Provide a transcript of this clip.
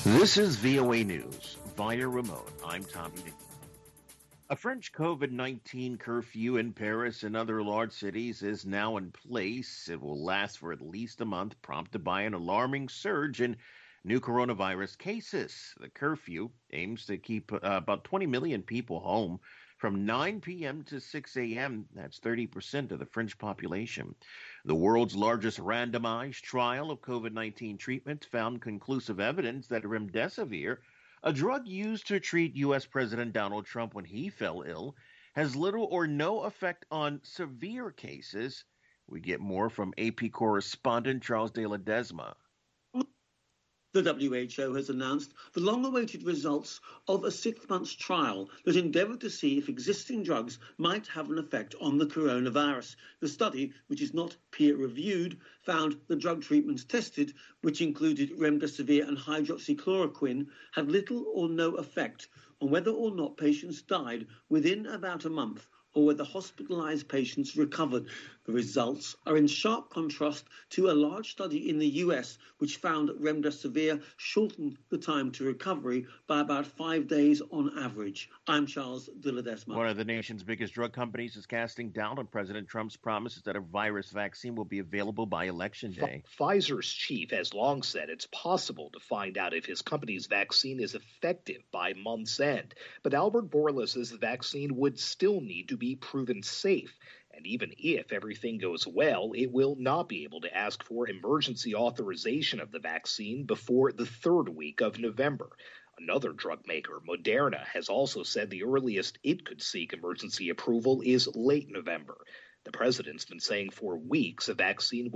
This is VOA News via remote. I'm Tommy Nick. A French COVID-19 curfew in Paris and other large cities is now in place. It will last for at least a month, prompted by an alarming surge in new coronavirus cases. The curfew aims to keep about 20 million people home from 9 p.m. to 6 a.m. That's 30% of the French population. The world's largest randomized trial of COVID-19 treatment found conclusive evidence that remdesivir, a drug used to treat U.S. President Donald Trump when he fell ill, has little or no effect on severe cases. We get more from AP correspondent Charles de Ledesma. The WHO has announced the long-awaited results of a 6-month trial that endeavoured to see if existing drugs might have an effect on the coronavirus. The study, which is not peer-reviewed, found the drug treatments tested, which included remdesivir and hydroxychloroquine, had little or no effect on whether or not patients died within about a month or whether hospitalized patients recovered. The results are in sharp contrast to a large study in the US, which found that remdesivir shortened the time to recovery by about 5 days on average. I'm Charles de Ledesma. One of the nation's biggest drug companies is casting doubt on President Trump's promises that a virus vaccine will be available by Election Day. Pfizer's chief has long said it's possible to find out if his company's vaccine is effective by month's end. But Albert Bourla says the vaccine would still need to be proven safe. And even if everything goes well, it will not be able to ask for emergency authorization of the vaccine before the 3rd week of November. Another drug maker, Moderna, has also said the earliest it could seek emergency approval is late November. The president's been saying for weeks a vaccine will